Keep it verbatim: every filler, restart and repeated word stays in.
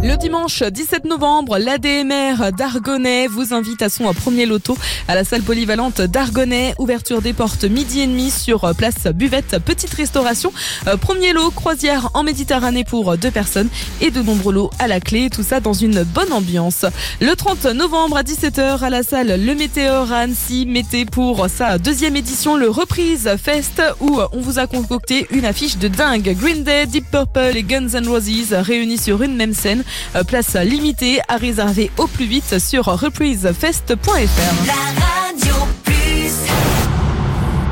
Le dimanche dix-sept novembre, l'A D M R d'Argonay vous invite à son premier loto à la salle polyvalente d'Argonay. Ouverture des portes midi et demi sur place buvette, petite restauration. Premier lot, croisière en Méditerranée pour deux personnes et de nombreux lots à la clé. Tout ça dans une bonne ambiance. Le trente novembre à dix-sept heures à la salle Le Météor à Annecy. Mettez pour sa deuxième édition le Reprise Fest où on vous a concocté une affiche de dingue. Green Day, Deep Purple et Guns N' Roses réunis sur une même scène. Place limitée à réserver au plus vite sur reprise fest point f r.